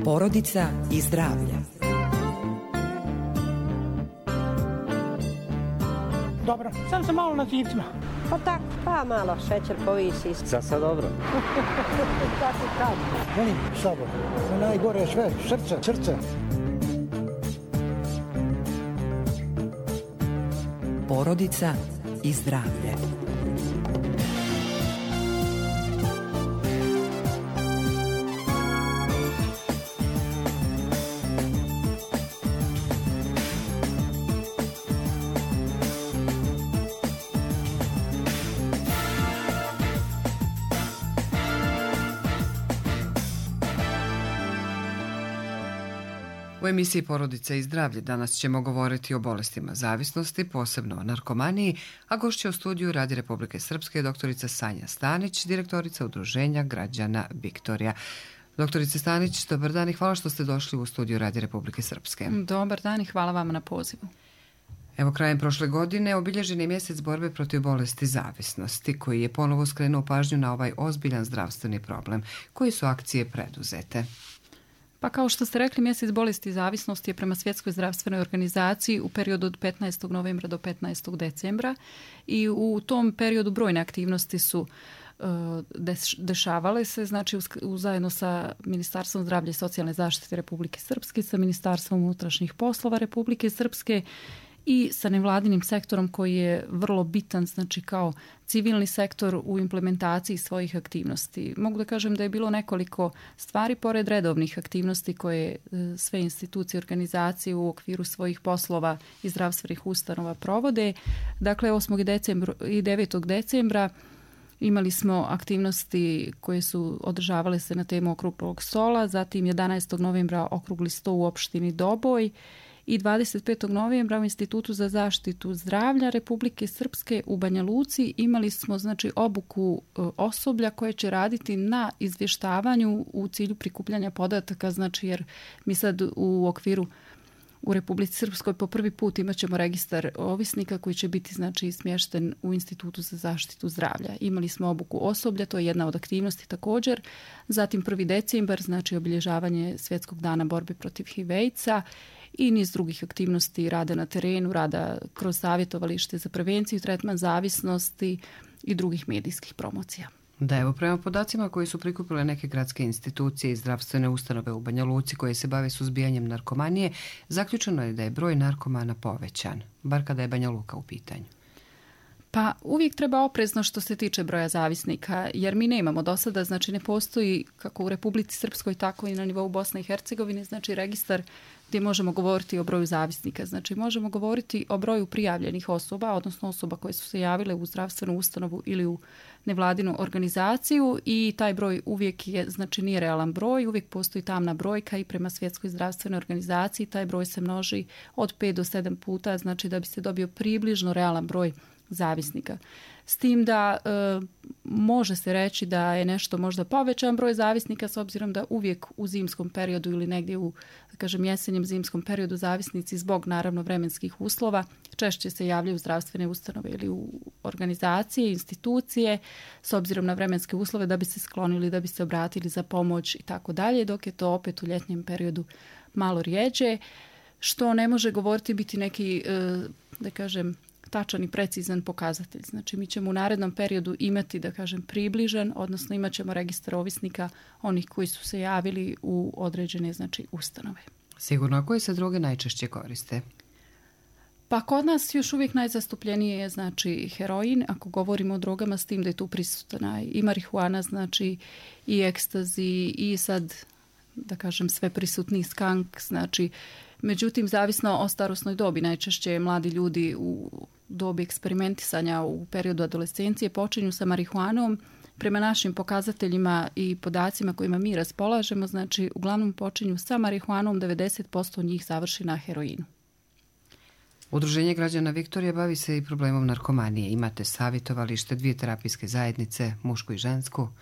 Porodica i zdravlje. Dobro, sam sam malo na zivcima. Pa tako, pa malo šećer povisi. Za sad dobro. Tako kad? Volim sabor. Najgore sve, srce. Porodica i zdravlje. U emisiji Porodica i zdravlje danas ćemo govoriti o bolestima zavisnosti, posebno o narkomaniji, a gošća u studiju Radi Republike Srpske je doktorica Sanja Stanić, direktorica Udruženja građana Viktorija. Doktorice Stanić, dobar dan i hvala što ste došli u studiju Radi Republike Srpske. Dobar dan i hvala vam na pozivu. Evo, krajem prošle godine obilježen je mjesec borbe protiv bolesti zavisnosti, koji je ponovo skrenuo pažnju na ovaj ozbiljan zdravstveni problem. Koje su akcije preduzete? Pa kao što ste rekli, mjesec bolesti zavisnosti je prema Svjetskoj zdravstvenoj organizaciji u periodu od 15. novembra do 15. decembra i u tom periodu brojne aktivnosti su dešavale se, znači zajedno sa Ministarstvom zdravlja i socijalne zaštite Republike Srpske, sa Ministarstvom unutrašnjih poslova Republike Srpske i sa nevladinim sektorom koji je vrlo bitan, znači kao civilni sektor u implementaciji svojih aktivnosti. Mogu da kažem da je bilo nekoliko stvari pored redovnih aktivnosti koje sve institucije i organizacije u okviru svojih poslova i zdravstvenih ustanova provode. Dakle, 8. i 9. decembra imali smo aktivnosti koje su održavale se na temu okruglog stola, zatim 11. novembra okrugli sto u opštini Doboj i 25. novembra u Institutu za zaštitu zdravlja Republike Srpske u Banja Luci imali smo znači obuku osoblja koje će raditi na izvještavanju u cilju prikupljanja podataka, znači jer mi sad u okviru u Republici Srpskoj po prvi put imat ćemo registar ovisnika koji će biti znači smješten u Institutu za zaštitu zdravlja. Imali smo obuku osoblja, to je jedna od aktivnosti također. Zatim 1. decembar, znači obilježavanje Svjetskog dana borbe protiv HIV-a i niz drugih aktivnosti rada na terenu, rada kroz savjetovalište za prevenciju i tretman zavisnosti i drugih medijskih promocija. Da, evo, prema podacima koji su prikupile neke gradske institucije i zdravstvene ustanove u Banja Luci koje se bave suzbijanjem narkomanije, zaključeno je da je broj narkomana povećan, bar kada je Banja Luka u pitanju. Pa uvijek treba oprezno što se tiče broja zavisnika, jer mi nemamo do sada, znači ne postoji kako u Republici Srpskoj, tako i na nivou Bosne i Hercegovine, znači registar gdje možemo govoriti o broju zavisnika. Znači možemo govoriti o broju prijavljenih osoba, odnosno osoba koje su se javile u zdravstvenu ustanovu ili u nevladinu organizaciju i taj broj uvijek je, znači nije realan broj, uvijek postoji tamna brojka i prema Svjetskoj zdravstvenoj organizaciji taj broj se množi od 5 do 7 puta, znači da bi se dobio približno realan broj zavisnika. S tim da može se reći da je nešto možda povećan broj zavisnika s obzirom da uvijek u zimskom periodu ili negdje u, da kažem, jesenjem zimskom periodu zavisnici zbog naravno vremenskih uslova češće se javljaju u zdravstvene ustanove ili u organizacije, institucije s obzirom na vremenske uslove da bi se sklonili, da bi se obratili za pomoć i tako dalje, dok je to opet u ljetnjem periodu malo rijeđe, što ne može govoriti biti neki, da kažem, tačan i precizan pokazatelj. Znači mi ćemo u narednom periodu imati, da kažem, približan, odnosno imat ćemo registar ovisnika onih koji su se javili u određene, znači, ustanove. Sigurno, a koje se droge najčešće koriste? Pa kod nas još uvijek najzastupljenije je, znači, heroin, ako govorimo o drogama, s tim da je tu prisutna i marihuana, znači i ekstazi i sad, da kažem, sve prisutni skank, znači, međutim, zavisno o starosnoj dobi, najčešće mladi ljudi u dobi eksperimentisanja u periodu adolescencije počinju sa marihuanom. Prema našim pokazateljima i podacima kojima mi raspolažemo, znači uglavnom počinju sa marihuanom, 90% njih završi na heroinu. Udruženje građana Viktorija bavi se i problemom narkomanije. Imate savjetovalište, 2 terapijske zajednice, mušku i žensku.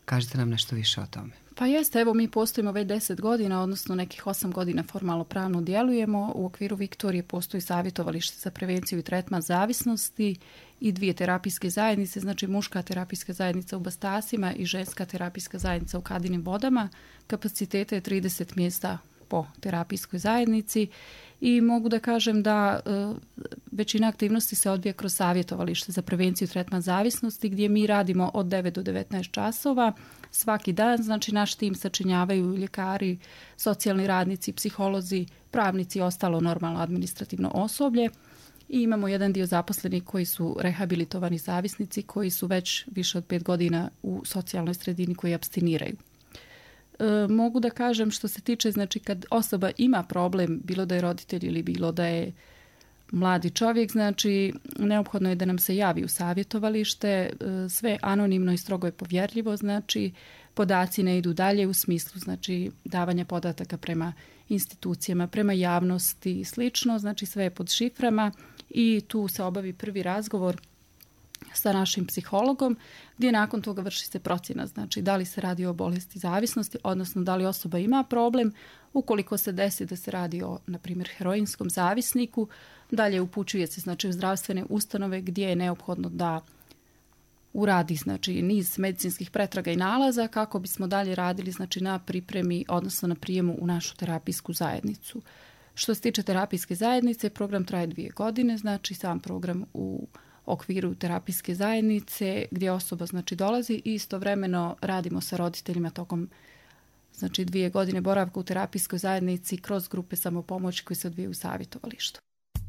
Kažite nam nešto više o tome. Pa jeste, evo mi postojimo već 10 godina, odnosno nekih 8 godina formalno pravno djelujemo. U okviru Viktorije postoji savjetovalište za prevenciju i tretman zavisnosti i 2 terapijske zajednice, znači muška terapijska zajednica u Bastasima i ženska terapijska zajednica u Kadinim Vodama. Kapacitete je 30 mjesta po terapijskoj zajednici i mogu da kažem da većina aktivnosti se odvija kroz savjetovalište za prevenciju i tretman zavisnosti gdje mi radimo od 9 do 19 časova svaki dan. Znači naš tim sačinjavaju ljekari, socijalni radnici, psiholozi, pravnici i ostalo normalno administrativno osoblje. I imamo jedan dio zaposlenih koji su rehabilitovani zavisnici koji su već više od 5 godina u socijalnoj sredini koji apstiniraju. Mogu da kažem što se tiče, znači kad osoba ima problem, bilo da je roditelj ili bilo da je mladi čovjek, znači neophodno je da nam se javi u savjetovalište, sve anonimno i strogo je povjerljivo, znači podaci ne idu dalje u smislu znači davanja podataka prema institucijama, prema javnosti i slično, znači sve je pod šiframa i tu se obavi prvi razgovor sa našim psihologom, gdje nakon toga vrši se procjena, znači da li se radi o bolesti zavisnosti, odnosno da li osoba ima problem. Ukoliko se desi da se radi o, na primjer, heroinskom zavisniku, dalje upućuje se znači u zdravstvene ustanove gdje je neophodno da uradi znači niz medicinskih pretraga i nalaza kako bismo dalje radili znači na pripremi, odnosno na prijemu u našu terapijsku zajednicu. Što se tiče terapijske zajednice, program traje 2 godine, znači sam program u okviru terapijske zajednice gdje osoba znači dolazi i istovremeno radimo sa roditeljima tokom znači 2 godine boravka u terapijskoj zajednici kroz grupe samopomoći koje se odvijaju u savjetovalištu.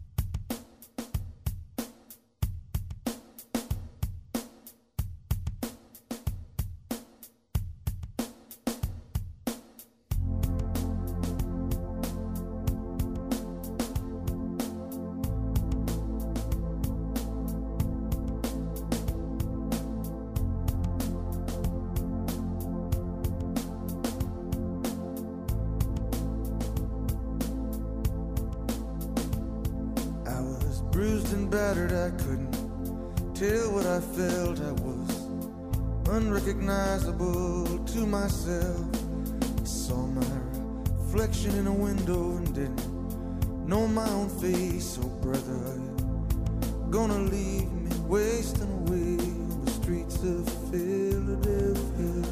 Bruised and battered, I couldn't tell what I felt. I was unrecognizable to myself. I saw my reflection in a window and didn't know my own face. Oh brother, are you gonna leave me wasting away on the streets of Philadelphia?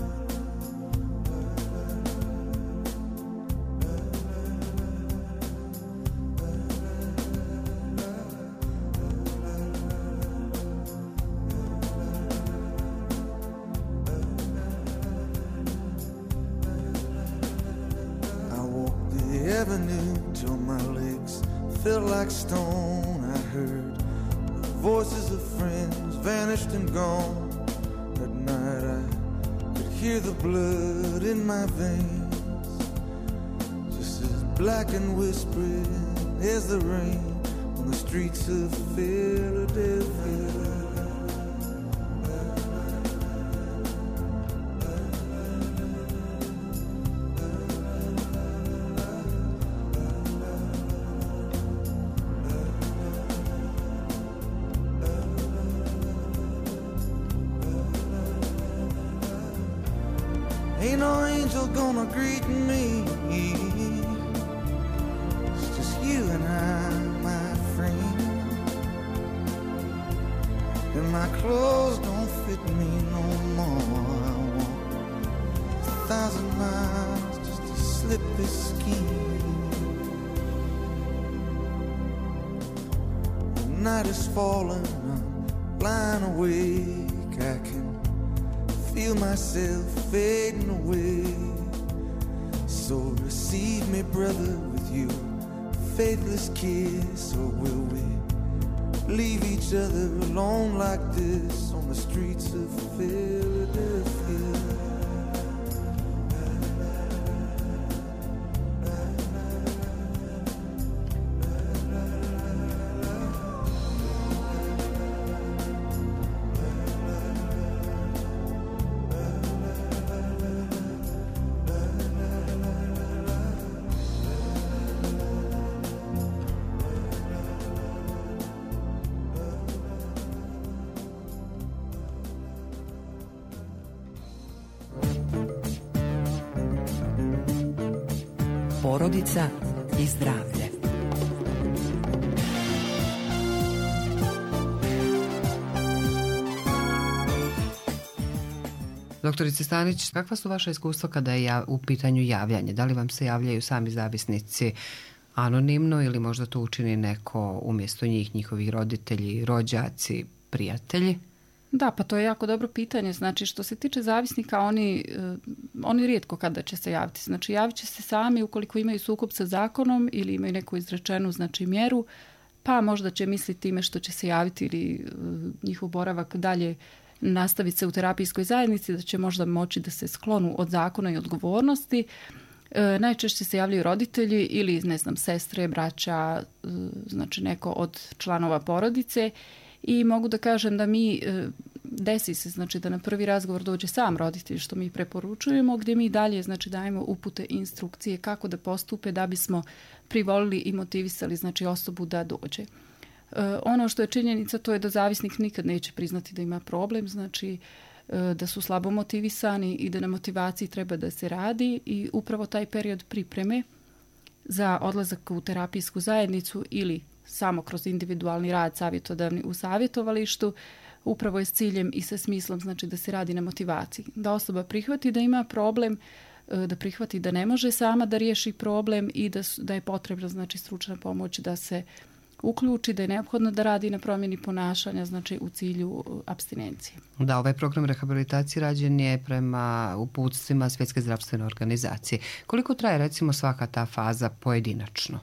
Till my legs felt like stone. I heard the voices of friends vanished and gone. At night I could hear the blood in my veins, just as black and whispering as the rain on the streets of Philadelphia. Ain't no angel gonna greet me. It's just you and I, my friend. And my clothes don't fit me no more. I walk 1,000 miles just to slip this skin. The night is falling, I'm lying awake. I can feel myself fading away. So receive me, brother, with your faithless kiss. Or will we leave each other alone like this on the streets of Philadelphia? Porodica i zdravlje. Doktorice Stanić, kakva su vaša iskustva kada je u pitanju javljanje? Da li vam se javljaju sami zavisnici anonimno ili možda to učini neko umjesto njih, njihovi roditelji, rođaci, prijatelji? Da, pa to je jako dobro pitanje. Znači, što se tiče zavisnika, oni rijetko kada će se javiti. Znači, javit će se sami ukoliko imaju sukob sa zakonom ili imaju neku izrečenu, znači, mjeru, pa možda će misliti time što će se javiti ili njihov boravak dalje nastaviti se u terapijskoj zajednici, da će možda moći da se sklonu od zakona i odgovornosti. Najčešće se javljaju roditelji ili, ne znam, sestre, braća, znači neko od članova porodice. I mogu da kažem da mi, desi se, znači da na prvi razgovor dođe sam roditelj, što mi preporučujemo, gdje mi dalje, znači, dajemo upute i instrukcije kako da postupe da bismo privolili i motivisali, znači, osobu da dođe. Ono što je činjenica, to je da zavisnik nikad neće priznati da ima problem, znači da su slabo motivisani i da na motivaciji treba da se radi, i upravo taj period pripreme za odlazak u terapijsku zajednicu ili samo kroz individualni rad savjetodavni u savjetovalištu upravo je s ciljem i sa smislom, znači, da se radi na motivaciji. Da osoba prihvati da ima problem, da prihvati da ne može sama da riješi problem i da je potrebna, znači, stručna pomoć da se uključi, da je neophodno da radi na promjeni ponašanja, znači, u cilju apstinencije. Da, ovaj program rehabilitacije rađen je prema uputstvima Svjetske zdravstvene organizacije. Koliko traje, recimo, svaka ta faza pojedinačno?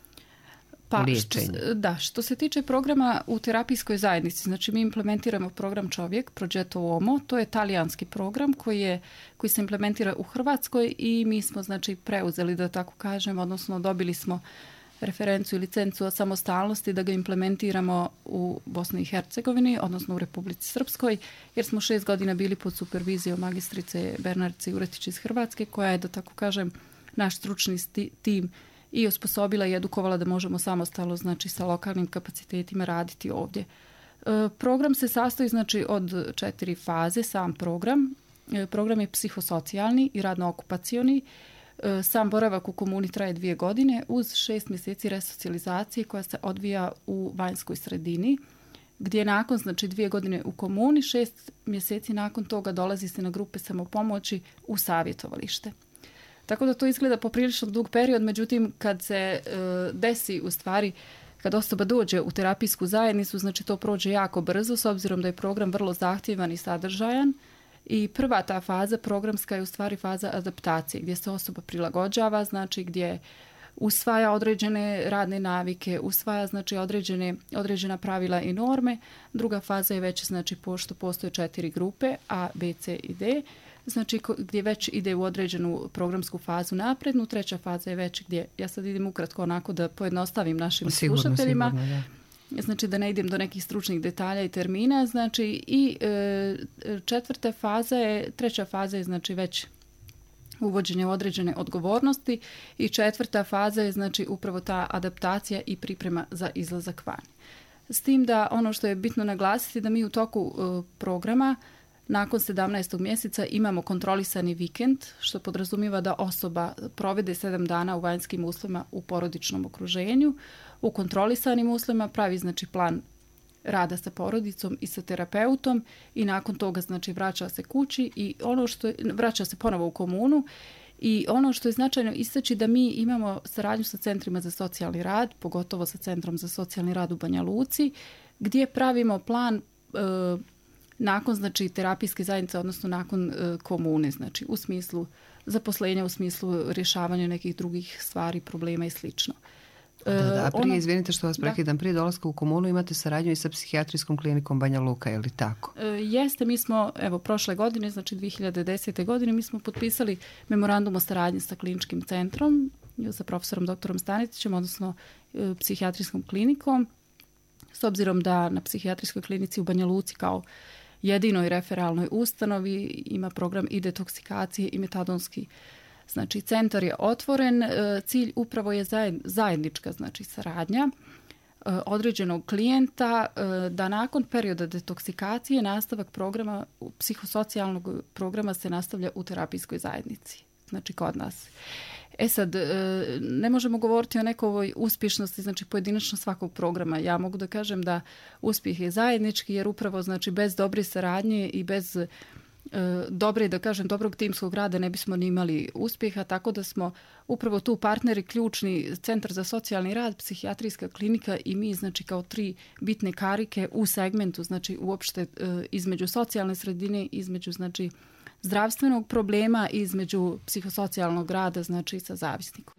Pa, što se tiče programa u terapijskoj zajednici, znači mi implementiramo program Čovjek, Progetto Uomo, to je talijanski program koji se implementira u Hrvatskoj i mi smo, znači, preuzeli, da tako kažem, odnosno dobili smo referencu i licencu od samostalnosti da ga implementiramo u Bosni i Hercegovini, odnosno u Republici Srpskoj, jer smo 6 godina bili pod supervizijom magistrice Bernardice Juretić iz Hrvatske, koja je, da tako kažem, naš stručni tim i osposobila i edukovala da možemo samostalno, znači, sa lokalnim kapacitetima raditi ovdje. Program se sastoji, znači, od 4 faze, sam program. Program je psihosocijalni i radno-okupacioni. Sam boravak u komuni traje 2 godine uz 6 mjeseci resocijalizacije koja se odvija u vanjskoj sredini, gdje nakon, znači, 2 godine u komuni, 6 mjeseci nakon toga dolazi se na grupe samopomoći u savjetovalište. Tako da to izgleda poprilično dug period, međutim kad se desi, u stvari, kad osoba dođe u terapijsku zajednicu, znači to prođe jako brzo, s obzirom da je program vrlo zahtjevan i sadržajan. I prva ta faza programska je u stvari faza adaptacije, gdje se osoba prilagođava, znači gdje usvaja određene radne navike, usvaja, znači, određena pravila i norme. Druga faza je već, znači, pošto postoje 4 grupe A, B, C i D, znači gdje već ide u određenu programsku fazu naprednu. Treća faza je već gdje, ja sad idem ukratko onako da pojednostavim našim slušateljima, znači da ne idem do nekih stručnih detalja i termina, znači i treća faza je, znači, već uvođenje određene odgovornosti i 4. faza je, znači, upravo ta adaptacija i priprema za izlazak van. S tim da ono što je bitno naglasiti da mi u toku programa nakon 17. mjeseca imamo kontrolisani vikend, što podrazumijeva da osoba provede 7 dana u vanjskim uslovima u porodičnom okruženju. U kontrolisanim uslovima pravi, znači, plan rada sa porodicom i sa terapeutom i nakon toga, znači, vraća se kući i vraća se ponovo u komunu. I ono što je značajno istaći da mi imamo saradnju sa centrima za socijalni rad, pogotovo sa Centrom za socijalni rad u Banja Luci, gdje pravimo plan nakon, znači, terapijske zajednice, odnosno nakon komune, znači u smislu zaposlenja, u smislu rješavanja nekih drugih stvari, problema i slično. Prije, izvinite što vas prekidam, prije dolaska u komunu imate saradnju i sa psihijatrijskom klinikom Banja Luka, je li tako? Jeste, mi smo, evo, prošle godine, znači 2010. godine, mi smo potpisali memorandum o saradnji sa kliničkim centrom, sa profesorom doktorom Stanetićem, odnosno psihijatrijskom klinikom, s obzirom da na psihijatrijskoj klinici u Banja Luci kao jedinoj referalnoj ustanovi ima program i detoksikacije i metadonski. Znači, centar je otvoren, cilj upravo je zajednička, znači, saradnja određenog klijenta da nakon perioda detoksikacije nastavak programa, psihosocijalnog programa se nastavlja u terapijskoj zajednici, znači kod nas. Sad, ne možemo govoriti o nekoj uspješnosti, znači pojedinačno svakog programa. Ja mogu da kažem da uspjeh je zajednički, jer upravo znači bez dobre saradnje i bez dobrog timskog rada ne bismo ni imali uspjeha, tako da smo upravo tu partneri ključni, Centar za socijalni rad, psihijatrijska klinika i mi, znači kao 3 bitne karike u segmentu, znači uopšte između socijalne sredine, između znači zdravstvenog problema i između psihosocijalnog rada, znači sa zavisnikom.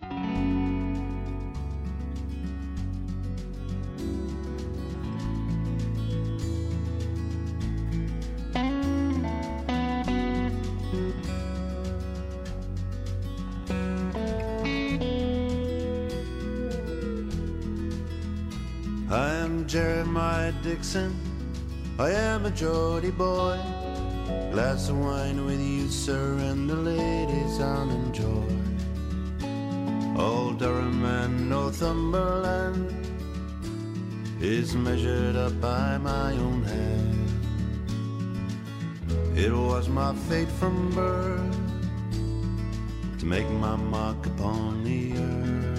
I am Jeremiah Dixon, I am a Geordie boy. Glass of wine with you, sir, and the ladies I'll enjoy. Old Durham and Northumberland is measured up by my own hand. It was my fate from birth to make my mark upon the earth.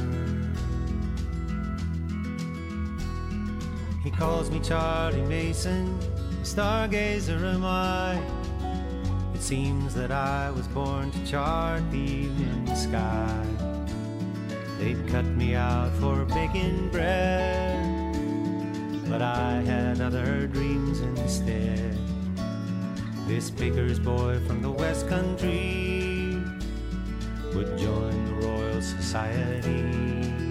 He calls me Charlie Mason, stargazer am I. It seems that I was born to chart the evening sky. They'd cut me out for baking bread, but I had other dreams instead. This baker's boy from the West Country would join the Royal Society.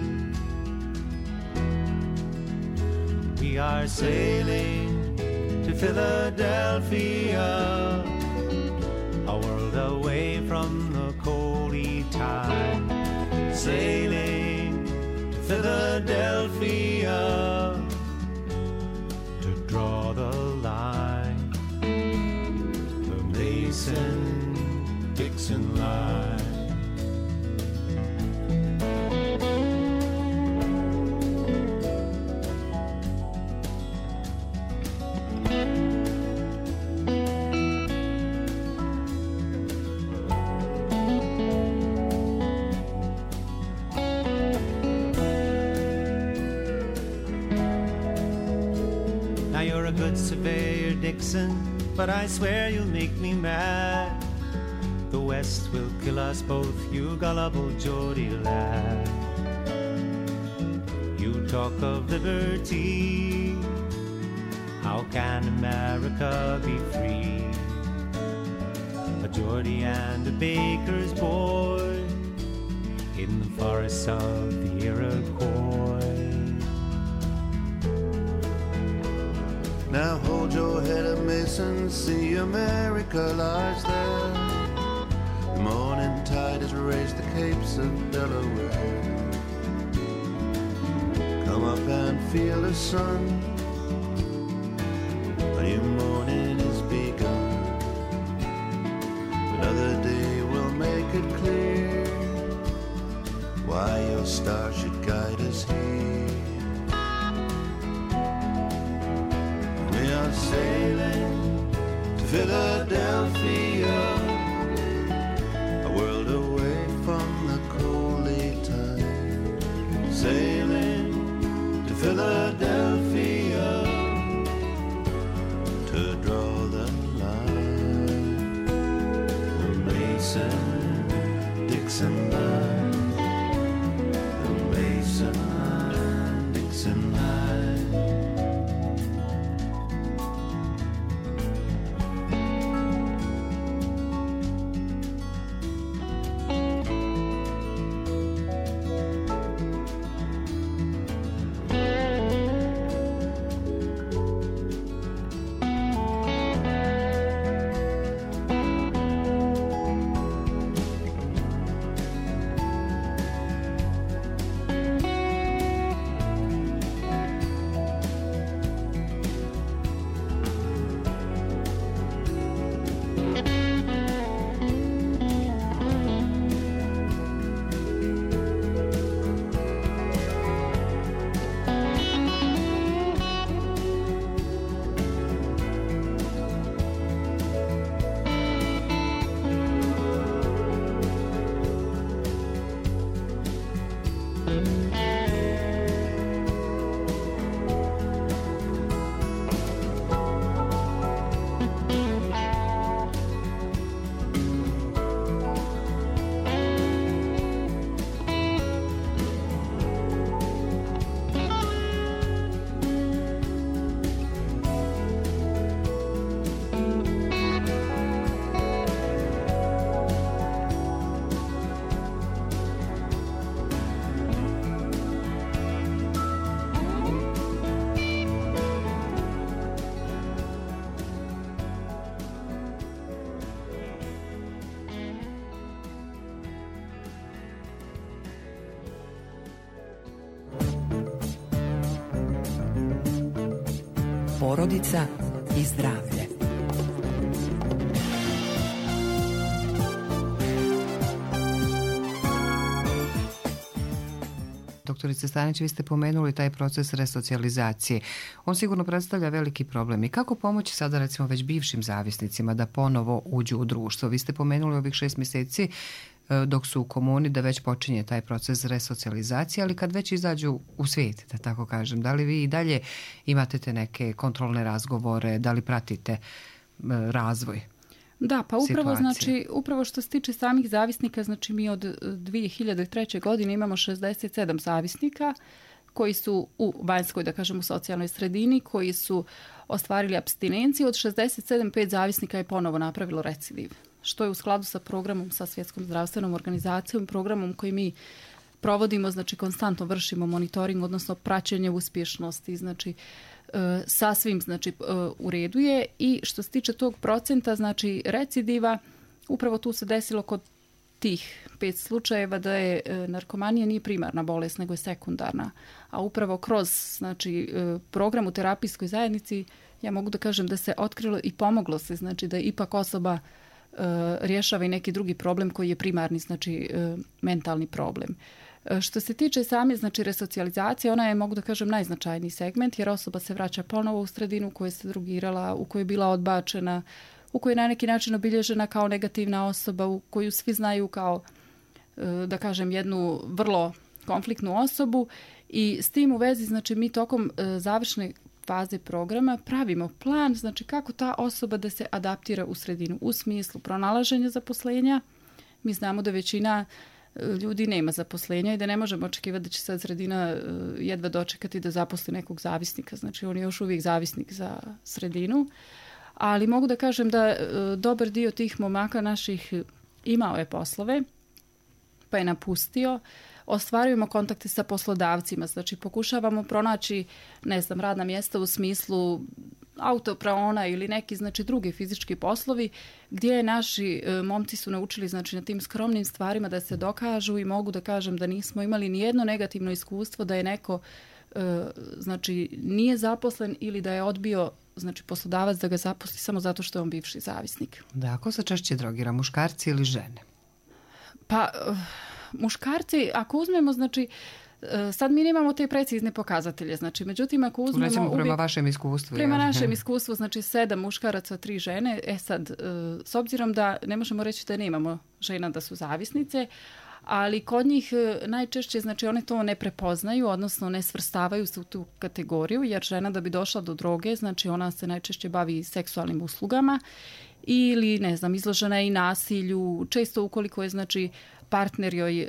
We are sailing to Philadelphia, a world away from the coldy tide. Sailing to Philadelphia to draw the line, the Mason-Dixon line. Surveyor Dixon, but I swear you'll make me mad. The West will kill us both, you gullible Geordie lad. You talk of liberty, how can America be free? A Geordie and a baker's boy in the forests of the Iroquois. Now hold your head up, Mason, see America lies there. The morning tide has raised the capes of Delaware. Come up and feel the sun, a new morning is begun. Another day will make it clear why your star should guide us here. Sailing to Philadelphia, a world away from the coldy tide. Sailing to Philadelphia to draw the line, the Mason-Dixon line, the Mason-Dixon line. Porodica i zdravlje. Doktorice Stanić, vi ste pomenuli taj proces resocijalizacije. On sigurno predstavlja veliki problem. I kako pomoći sada recimo već bivšim zavisnicima da ponovo uđu u društvo? Vi ste pomenuli ovih 6 mjeseci dok su u komuni da već počinje taj proces resocijalizacije, ali kad već izađu u svijet, da tako kažem, da li vi i dalje imate te neke kontrolne razgovore, da li pratite razvoj? Da, pa upravo, situacije? znači, upravo što se tiče samih zavisnika, znači mi od 2003. godine imamo 67 zavisnika koji su u vanjskoj, da kažem, u socijalnoj sredini, koji su ostvarili apstinenciju. Od 67, 5 zavisnika je ponovo napravilo recidiv, što je u skladu sa programom, sa Svjetskom zdravstvenom organizacijom, programom koji mi provodimo, znači konstantno vršimo monitoring, odnosno praćenje uspješnosti, znači sasvim, znači u redu je. I što se tiče tog procenta, znači recidiva, upravo tu se desilo kod tih 5 slučajeva da je narkomanija nije primarna bolest, nego je sekundarna. A upravo kroz, znači, program u terapijskoj zajednici, ja mogu da kažem da se otkrilo i pomoglo se, znači da ipak osoba rješava i neki drugi problem koji je primarni, znači mentalni problem. Što se tiče same, znači, resocijalizacije, ona je, mogu da kažem, najznačajniji segment, jer osoba se vraća ponovo u sredinu u kojoj se drogirala, u kojoj je bila odbačena, u kojoj je na neki način obilježena kao negativna osoba, u koju svi znaju kao, da kažem, jednu vrlo konfliktnu osobu. I s tim u vezi, znači, mi tokom završne faze programa pravimo plan, znači, kako ta osoba da se adaptira u sredinu u smislu pronalaženja zaposlenja. Mi znamo da većina ljudi nema zaposlenja i da ne možemo očekivati da će sad sredina jedva dočekati da zaposli nekog zavisnika. Znači, on je još uvijek zavisnik za sredinu. Ali mogu da kažem da dobar dio tih momaka naših imao je poslove, pa je napustio. Ostvarujemo kontakte sa poslodavcima, znači pokušavamo pronaći, ne znam, radna mjesta u smislu autopraona ili neki, znači, drugi fizički poslovi gdje naši momci su naučili, znači, na tim skromnim stvarima da se dokažu. I mogu da kažem da nismo imali ni jedno negativno iskustvo da je neko znači nije zaposlen ili da je odbio, znači, poslodavac da ga zaposli samo zato što je on bivši zavisnik. Da, ko se češće drogira, muškarci ili žene? Pa muškarci, ako uzmemo, znači, sad mi nemamo te precizne pokazatelje, znači, međutim, ako uzmemo... Recimo, prema vašem iskustvu. Prema našem iskustvu, znači 7 muškaraca, 3 žene. Sad, s obzirom da ne možemo reći da nemamo žena da su zavisnice, ali kod njih najčešće, znači, one to ne prepoznaju, odnosno ne svrstavaju se u tu kategoriju, jer žena da bi došla do droge, znači, ona se najčešće bavi seksualnim uslugama ili, ne znam, izložena je i nasilju. Često ukoliko je, znači, partner joj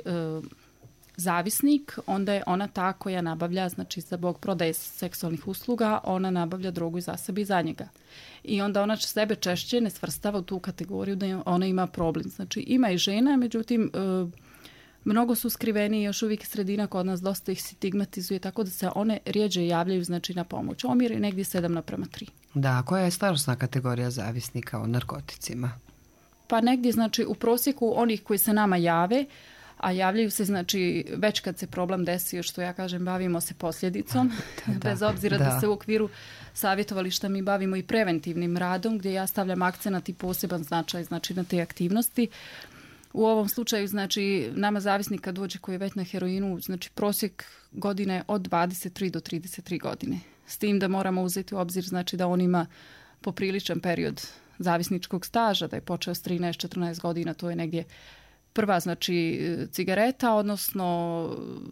zavisnik, onda je ona ta koja nabavlja, znači, zbog prodaje seksualnih usluga, ona nabavlja drogu i za sebe i za njega. I onda ona sebe češće ne svrstava u tu kategoriju da ona ima problem. Znači, ima i žena, međutim, mnogo su skriveni, još uvijek sredina kod nas dosta ih stigmatizuje, tako da se one rijeđe javljaju, znači, na pomoć. Omjer je negdje 7:3. Da, koja je starosna kategorija zavisnika o narkoticima? Pa negdje, znači, u prosjeku onih koji se nama jave, a javljaju se, znači, već kad se problem desio, što ja kažem, bavimo se posljedicom, bez obzira da se u okviru savjetovališta mi bavimo i preventivnim radom, gdje ja stavljam akcenat i poseban značaj, znači, na te aktivnosti. U ovom slučaju, znači, nama zavisnik kad dođe koji je već na heroinu, znači, prosjek godine je od 23 do 33 godine. S tim da moramo uzeti u obzir, znači, da on ima popriličan period zavisničkog staža, da je počeo s 13-14 godina, to je negdje prva, znači, cigareta, odnosno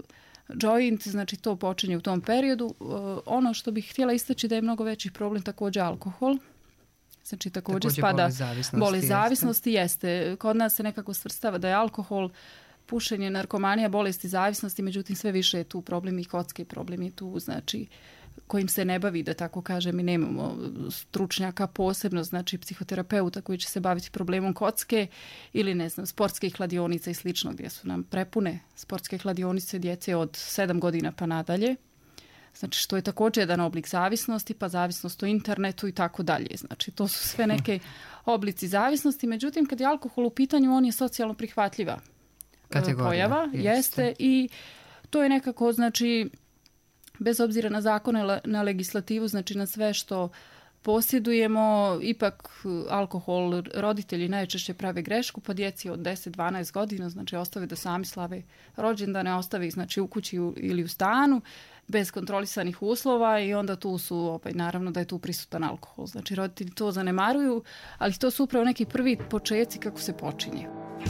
joint, znači, to počinje u tom periodu. Ono što bih htjela istaći da je mnogo veći problem također alkohol. Znači, također spada bolest zavisnosti, jeste. Kod nas se nekako svrstava da je alkohol, pušenje, narkomanija, bolesti zavisnosti, međutim sve više je tu problem i kocke, problem je tu, znači, kojim se ne bavi, da tako kažem, i nemamo stručnjaka posebno, znači psihoterapeuta koji će se baviti problemom kocke ili, ne znam, sportske kladionica i slično, gdje su nam prepune sportske kladionice djece od 7 godina pa nadalje. Znači, što je također jedan oblik zavisnosti, pa zavisnost o internetu i tako dalje. Znači, to su sve neke oblici zavisnosti. Međutim, kad je alkohol u pitanju, on je socijalno prihvatljiva pojava. Jeste. I to je nekako, znači, bez obzira na zakone, na legislativu, znači na sve što posjedujemo, ipak alkohol roditelji najčešće prave grešku, pa djeci od 10-12 godina, znači ostave da sami slave rođendane, ostave ih znači u kući ili u stanu, bez kontrolisanih uslova i onda tu su, naravno da je tu prisutan alkohol. Znači roditelji to zanemaruju, ali to su upravo neki prvi počeci kako se počinje.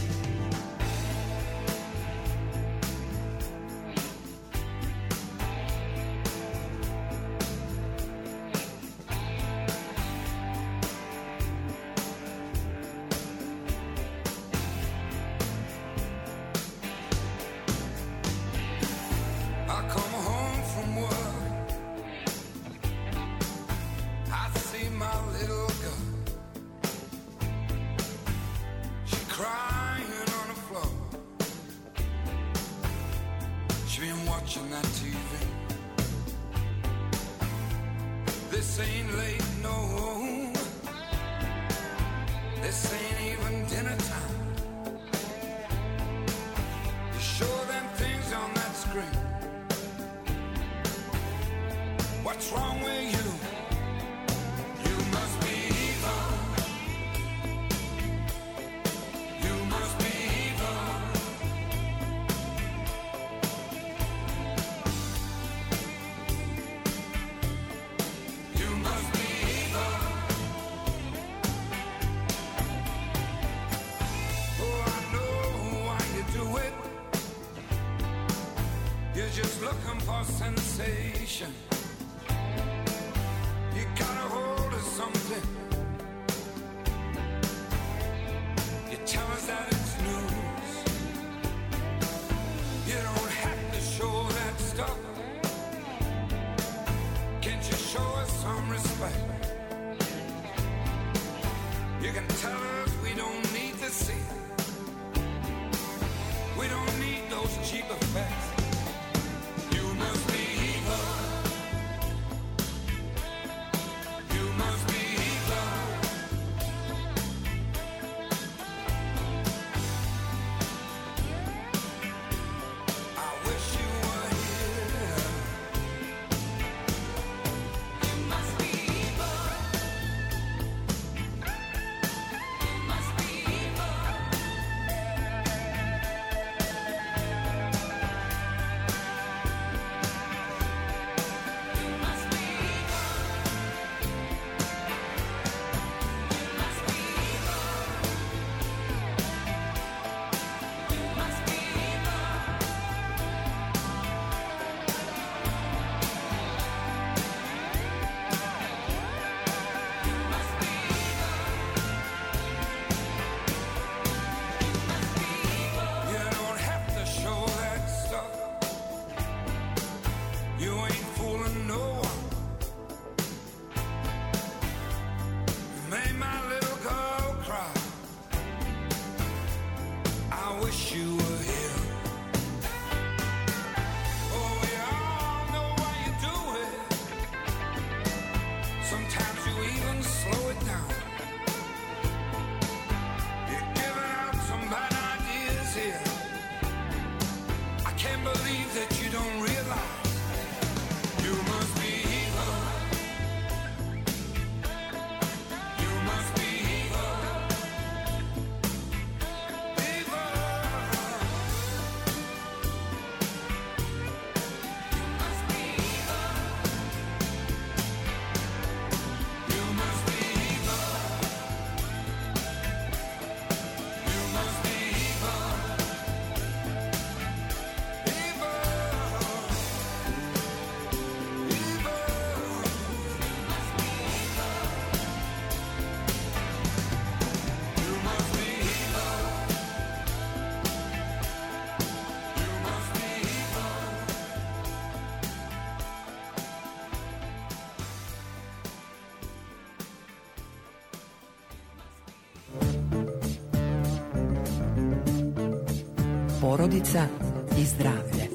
Porodica i zdravlje.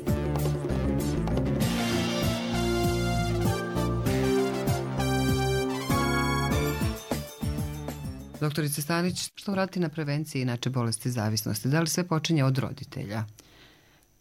Doktorice Stanić, što raditi na prevenciji inače bolesti zavisnosti? Da li sve počinje od roditelja?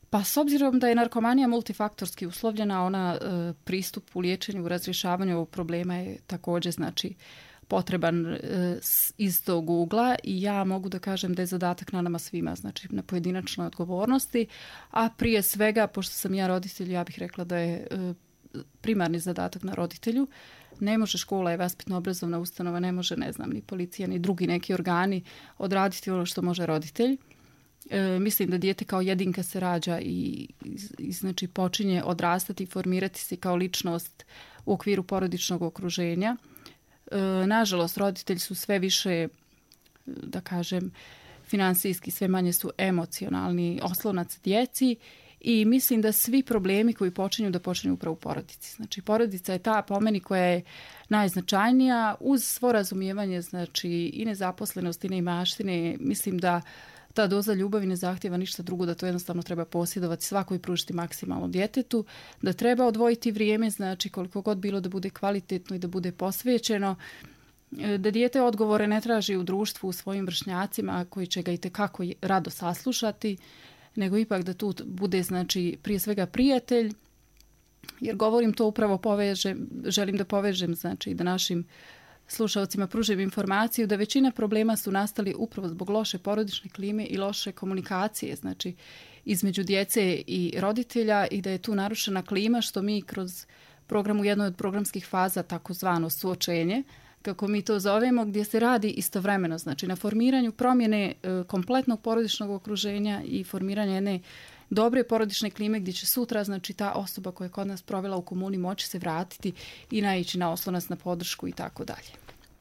Pa s obzirom da je narkomanija multifaktorski uslovljena, ona pristup u liječenju, u razrješavanju ovog problema je također znači potreban iz tog ugla i ja mogu da kažem da je zadatak na nama svima, znači na pojedinačnoj odgovornosti, a prije svega, pošto sam ja roditelj, ja bih rekla da je primarni zadatak na roditelju. Ne može škola i vaspitno-obrazovna ustanova, ne može, ne znam, ni policija, ni drugi neki organi odraditi ono što može roditelj. Mislim da dijete kao jedinka se rađa i znači počinje odrastati i formirati se kao ličnost u okviru porodičnog okruženja. Nažalost, roditelji su sve više, da kažem, finansijski, sve manje su emocionalni oslonac djeci i mislim da svi problemi koji počinju upravo u porodici. Znači, porodica je ta po meni koja je najznačajnija uz svo razumijevanje, znači i nezaposlenosti i neimaštine. Mislim da ta doza ljubavi ne zahtjeva ništa drugo, da to jednostavno treba posjedovati svako i pružiti maksimalno djetetu, da treba odvojiti vrijeme, znači koliko god bilo da bude kvalitetno i da bude posvećeno, da dijete odgovore ne traži u društvu u svojim vršnjacima koji će ga itekako rado saslušati, nego ipak da tu bude znači prije svega prijatelj, jer govorim to upravo želim da povežem, znači da našim slušalcima pružim informaciju da većina problema su nastali upravo zbog loše porodične klime i loše komunikacije, znači između djece i roditelja i da je tu narušena klima što mi kroz program u jednoj od programskih faza, takozvano suočenje, kako mi to zovemo, gdje se radi istovremeno, znači na formiranju promjene kompletnog porodičnog okruženja i formiranja jedne dobre porodične klime gdje će sutra, znači ta osoba koja je kod nas provela u komuni moći se vratiti i naići na oslonac, na podršku i tako dalje.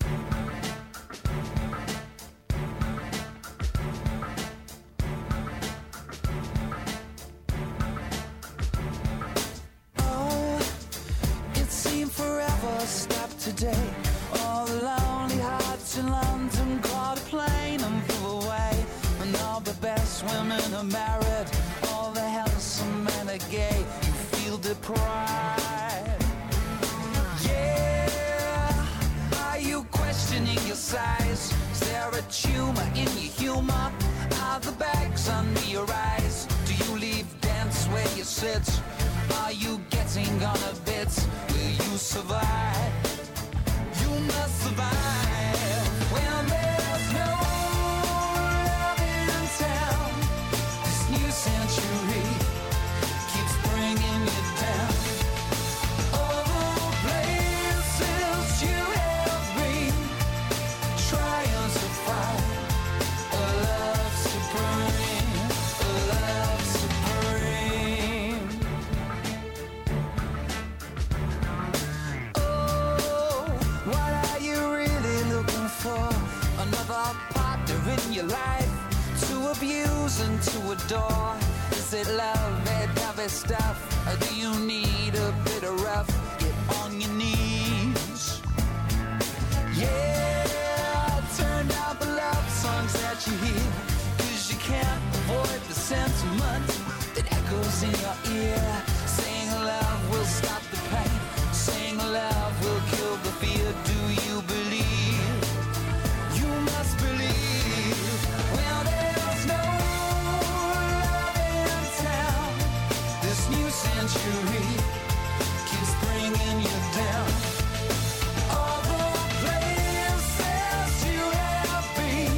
All the lonely hearts in London caught a plane and flew away. And all the best women are married, all the handsome men are gay. You feel deprived. Yeah, are you questioning your size? Is there a tumor in your humor? Are the bags under your eyes? Do you leave dance where you sit? Are you getting on a bit? Will you survive? You must survive when there's no love in town. This new century keeps bringing you down. All the places you have been, trying to find a love supreme, a love supreme. What are you really looking for? Another partner in your life to abuse and to adore? Is it love, that heavy stuff? Or do you need a bit of rough? Get on your knees. Yeah, turn down the love songs that you hear, 'cause you can't avoid the sentiment that echoes in your ear. Saying love will stop the pain, saying love will kill the fear. Do you believe? You must believe. Well, there's no love in town. This new century keeps bringing you down. All the places you have been,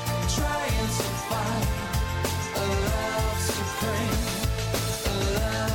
trying to find a love supreme, a love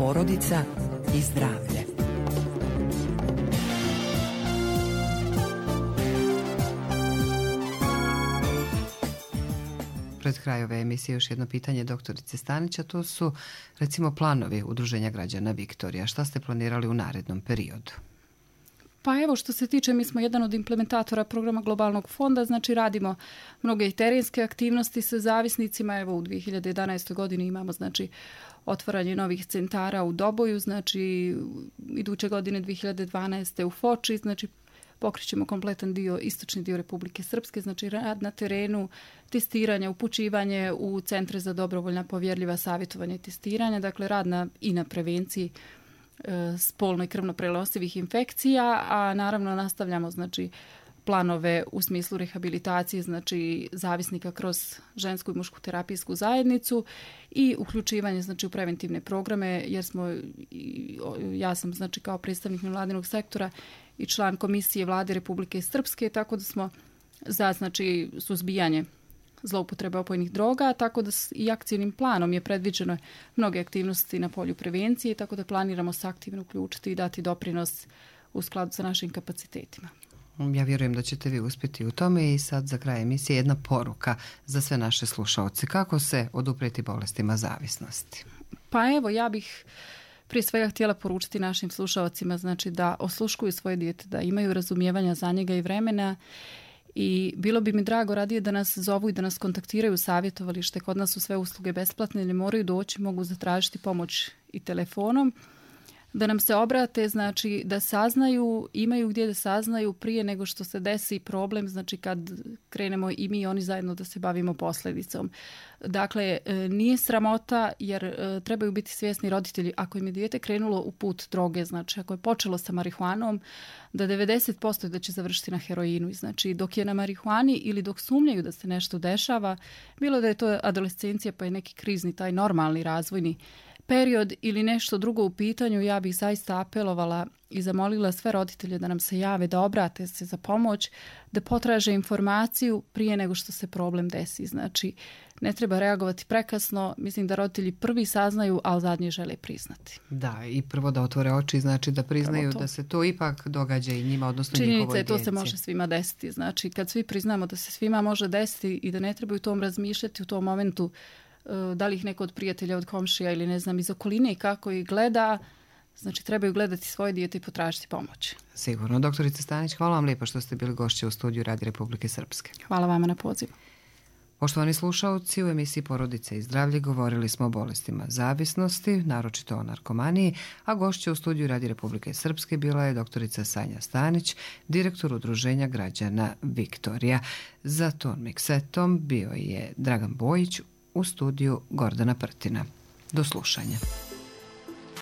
porodica i zdravlje. Pred kraj ove emisije još jedno pitanje doktorice Stanić, a to su recimo planovi Udruženja građana Viktorija. Šta ste planirali u narednom periodu? Pa evo, što se tiče, mi smo jedan od implementatora programa Globalnog fonda, znači radimo mnoge terenske aktivnosti sa zavisnicima. Evo u 2011. godini imamo znači otvaranje novih centara u Doboju, znači iduće godine 2012. u Foči, znači pokrećemo kompletan dio, istočni dio Republike Srpske, znači rad na terenu, testiranje, upućivanje u centre za dobrovoljna povjerljiva savjetovanja i testiranja, dakle rad i na prevenciji spolno i krvno prenosivih infekcija, a naravno nastavljamo znači planove u smislu rehabilitacije, znači zavisnika kroz žensku i mušku terapijsku zajednicu i uključivanje znači u preventivne programe, jer ja sam znači kao predstavnik nevladinog sektora i član komisije Vlade Republike Srpske, tako da smo za znači suzbijanje zloupotrebe opojnih droga, tako da i akcijnim planom je predviđeno mnoge aktivnosti na polju prevencije, tako da planiramo se aktivno uključiti i dati doprinos u skladu sa našim kapacitetima. Ja vjerujem da ćete vi uspjeti u tome i sad za kraj emisije jedna poruka za sve naše slušaoce. Kako se oduprijeti bolestima zavisnosti? Pa evo, ja bih prije svega htjela poručiti našim slušaocima znači da osluškuju svoje dijete, da imaju razumijevanja za njega i vremena. I bilo bi mi drago radije da nas zovu i da nas kontaktiraju u savjetovalište. Kod nas su sve usluge besplatne, ne moraju doći, mogu zatražiti pomoć i telefonom. Da nam se obrate, znači da saznaju, imaju gdje da saznaju prije nego što se desi problem, znači kad krenemo i mi i oni zajedno da se bavimo posljedicom. Dakle, nije sramota jer trebaju biti svjesni roditelji ako im je dijete krenulo u put droge, znači ako je počelo sa marihuanom, da 90% da će završiti na heroinu. Znači dok je na marihuani ili dok sumnjaju da se nešto dešava, bilo da je to adolescencija pa je neki krizni, taj normalni razvojni period ili nešto drugo u pitanju, ja bih zaista apelovala i zamolila sve roditelje da nam se jave, da obrate se za pomoć, da potraže informaciju prije nego što se problem desi. Znači, ne treba reagovati prekasno. Mislim da roditelji prvi saznaju, ali zadnji žele priznati. Da, i prvo da otvore oči, znači da priznaju da se to ipak događa i njima, odnosno njihovoj djeci. Činjenica je, to se može svima desiti. Znači, kad svi priznamo da se svima može desiti i da ne trebaju u tom razmišljati u tom momentu da li ih neko od prijatelja, od komšija ili ne znam iz okoline i kako ih gleda, znači trebaju gledati svoje dijete i potražiti pomoć. Sigurno. Doktorice Stanić, hvala vam lijepo što ste bili gošće u studiju Radi Republike Srpske. Hvala vama na pozivu. Poštovani slušaoci, u emisiji Porodice i zdravlje govorili smo o bolestima zavisnosti, naročito o narkomaniji, a gošća u studiju Radi Republike Srpske bila je doktorica Sanja Stanić, direktor Udruženja građana Viktorija. Za ton miksetom bio je Dragan Bojić, u studiju Gordana Prtina. Do slušanja.